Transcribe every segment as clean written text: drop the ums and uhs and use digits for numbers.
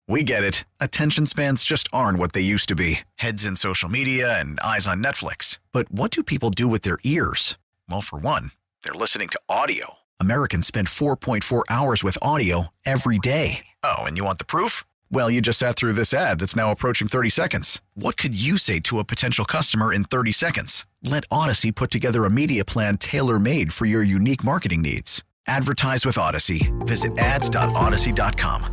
We get it. Attention spans just aren't what they used to be. Heads in social media and eyes on Netflix. But what do people do with their ears? Well, for one, they're listening to audio. Americans spend 4.4 hours with audio every day. Oh, and you want the proof? Well, you just sat through this ad that's now approaching 30 seconds. What could you say to a potential customer in 30 seconds? Let Odyssey put together a media plan tailor-made for your unique marketing needs. Advertise with Odyssey. Visit ads.odyssey.com.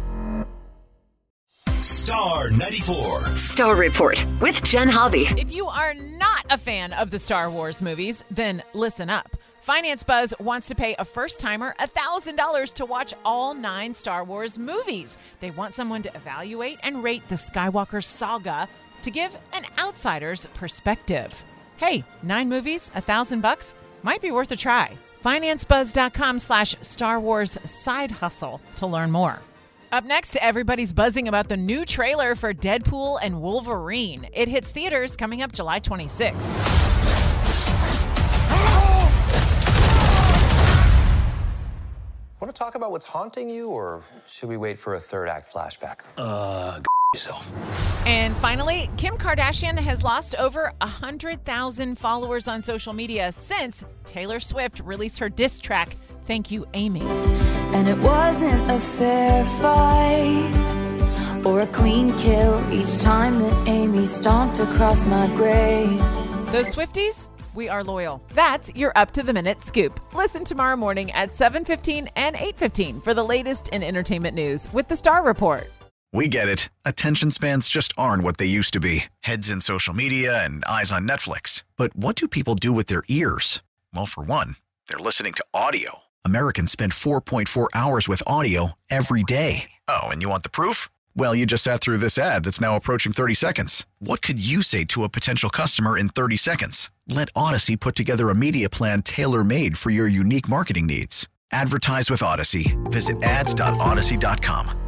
Star 94. Star Report with Jen Hobby. If you are not a fan of the Star Wars movies, then listen up. Finance Buzz wants to pay a first-timer $1,000 to watch all 9 Star Wars movies. They want someone to evaluate and rate the Skywalker saga to give an outsider's perspective. Hey, 9 movies, $1,000 might be worth a try. FinanceBuzz.com/Star Wars side hustle to learn more. Up next, everybody's buzzing about the new trailer for Deadpool and Wolverine. It hits theaters coming up July 26th. Want to talk about what's haunting you, or should we wait for a third act flashback? Yourself. And finally, Kim Kardashian has lost over 100,000 followers on social media since Taylor Swift released her diss track, Thank You, Amy. And it wasn't a fair fight or a clean kill each time that Amy stomped across my grave. Those Swifties, we are loyal. That's your up-to-the-minute scoop. Listen tomorrow morning at 7:15 and 8:15 for the latest in entertainment news with the Star Report. We get it. Attention spans just aren't what they used to be. Heads in social media and eyes on Netflix. But what do people do with their ears? Well, for one, they're listening to audio. Americans spend 4.4 hours with audio every day. Oh, and you want the proof? Well, you just sat through this ad that's now approaching 30 seconds. What could you say to a potential customer in 30 seconds? Let Odyssey put together a media plan tailor-made for your unique marketing needs. Advertise with Odyssey. Visit ads.odyssey.com.